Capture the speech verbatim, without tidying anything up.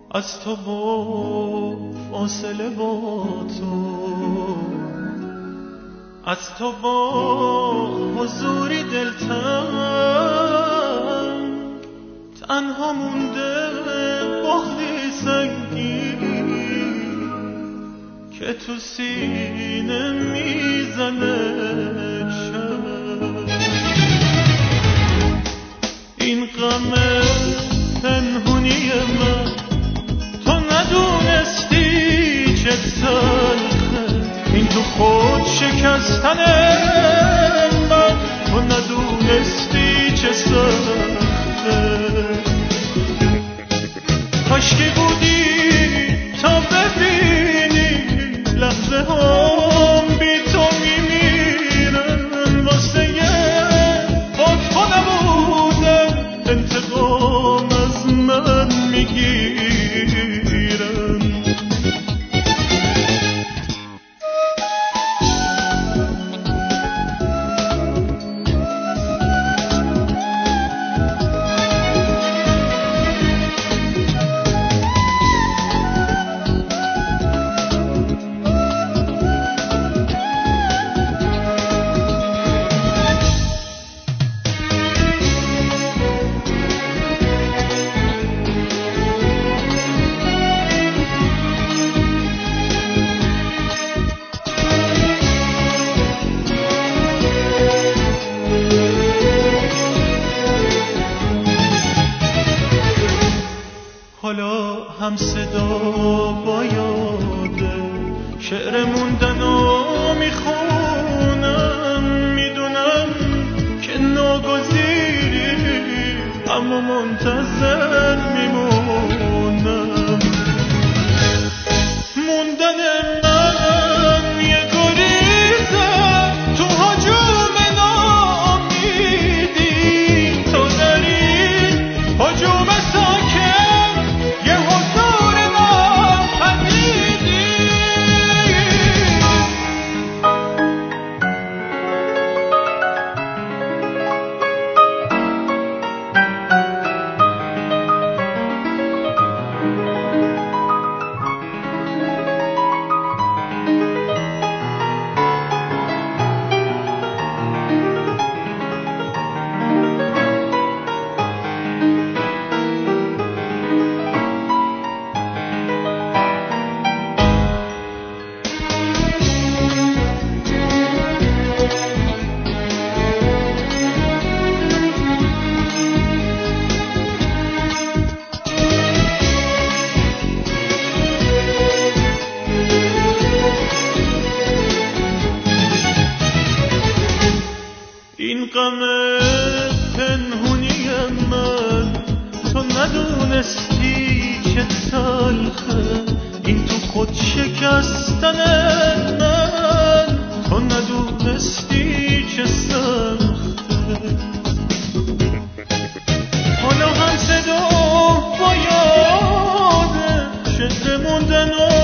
از تو با فاصله با تو، از تو با حضوری دلتنگ، تنها مونده بغضی سنگین که تو سینه میزنه شب. این غم پنهونی من تو ندونستی چه تلخه، این تو خود شکستن من تو ندونستی چه سخته. کاشکی بودی تا ببینی لحظه هم بی تو میمیرن، واسه با تو نبودن انتقام از من میگیرن. حالا هم صدا با یاده شعر موندنو میخونم، میدونم که ناگزیری اما منتظر میمونم. موندن من یه گریزه تو هجوم ناامیدی، تو داری هجوم ساکن یه حضور ناپدیدی. این غم پنهونی من تو ندونستی چه تلخه، این تو خود شکستن من تو ندونستی چه سخته. حالا هم صدا با یاده شعر موندن